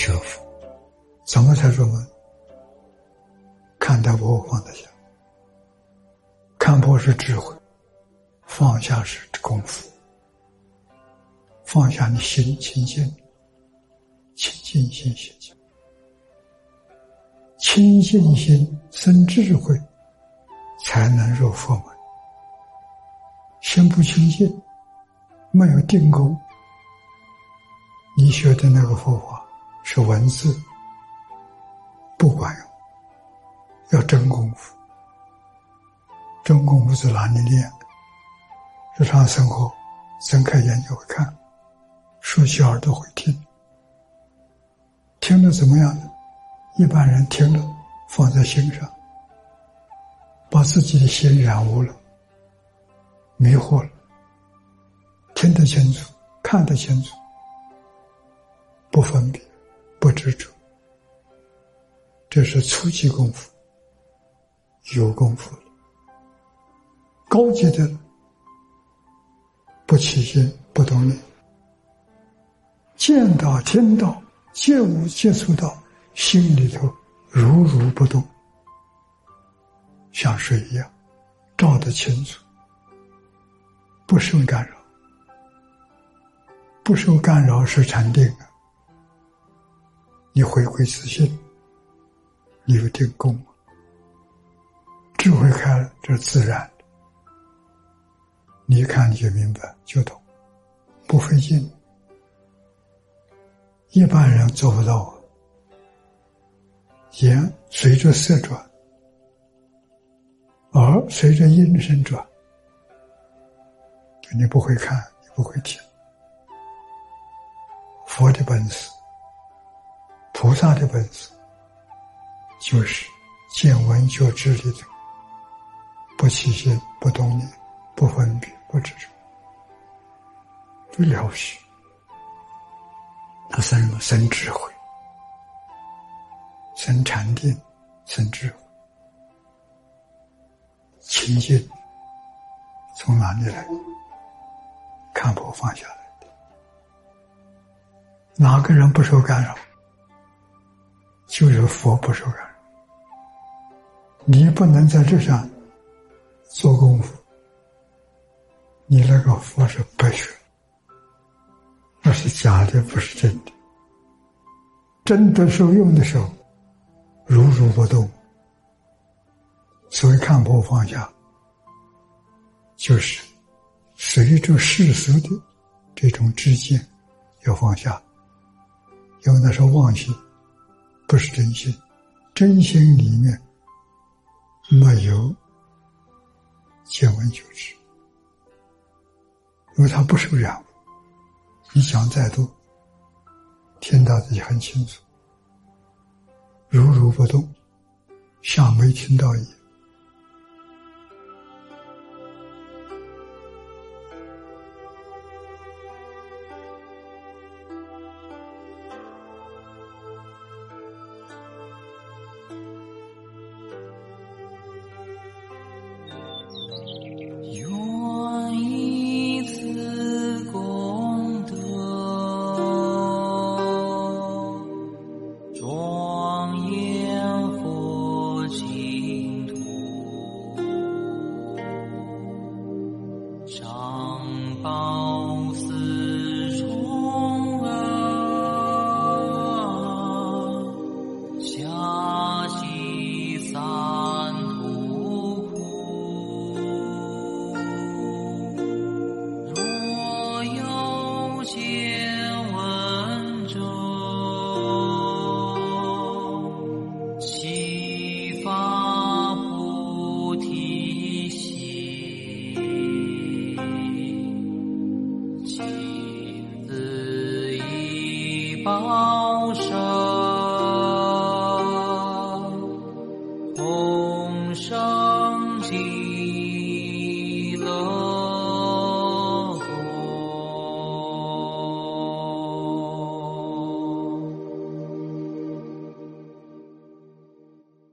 学佛。怎么才入门？看得破放得下。看破是智慧，放下是功夫。放下你心清净，清净心写净，清净心生智慧，才能入佛门。心不清净，没有定功，你学的那个佛法是文字，不管用，要真功夫。真功夫在哪里练？日常生活睁开眼就会看，竖起耳朵会听，听了怎么样呢？一般人听了放在心上，把自己的心染污了，迷惑了，听得清楚，看得清楚，不分别，不执着，这是初级功夫，有功夫了。高级的不起心，不动念，见到听到接物接触到，心里头如如不动，像水一样照得清楚，不受干扰。不受干扰是禅定啊。你回归自信，你有定功，智慧开了，这是自然的。你一看你就明白就懂，不费劲。一般人做不到啊。眼随着色转，耳随着音声转，你不会看，你不会听。佛的本事，菩萨的本事，就是见闻觉知里头，不起心，不动念，不分别，不执着，这了不起。那生什么？生智慧，生禅定，生智慧。清净从哪里来？看破放下来的。哪个人不受干扰？就是佛不受干扰。你不能在这上做功夫，你那个佛是白学，那是假的，不是真的。真的受用的时候，如如不动。所谓看破放下，就是随着世俗的这种知见要放下，因为那是妄心，不是真心。真心里面没有见闻觉知，因为它不受染污，你讲再多，听到的也很清楚，如如不动，像没听到一样。 中